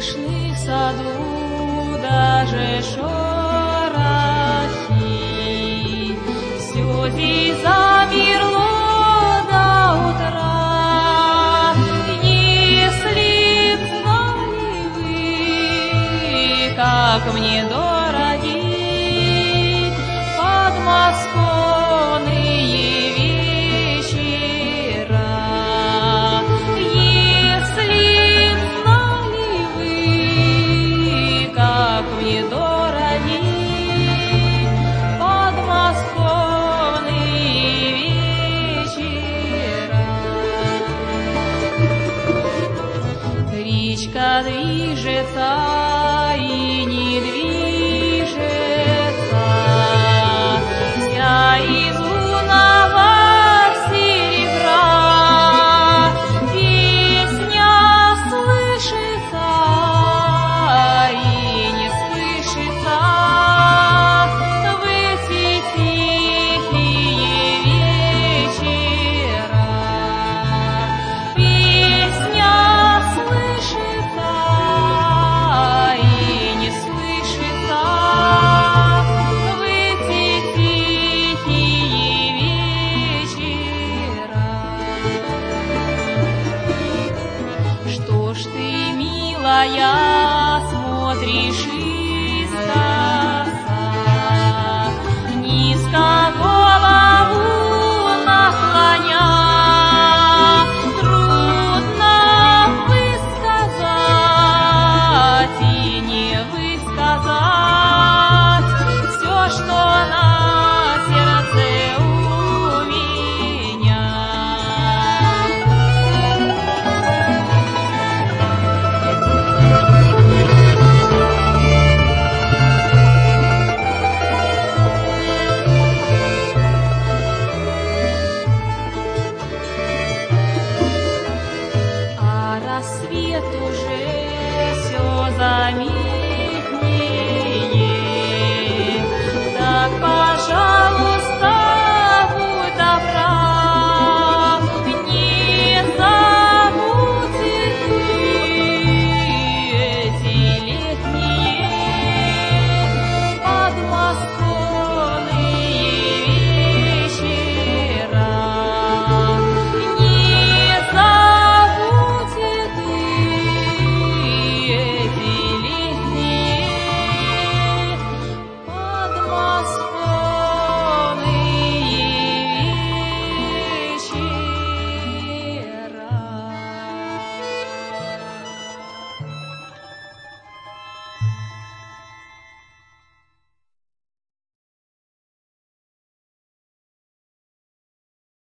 слышны в саду даже шорохи. Все здесь замерло до утра. Если б знали вы, как мне дороги подмосковные вечера. Если б знали вы, как мне дороги подмосковные вечера. Речка движется и не движется, вся из лунного серебра. Песня слышится и не слышится в эти тихие вечера. Песня слышится и не слышится в эти тихие вечера. Что ж ты, милая, смотришь и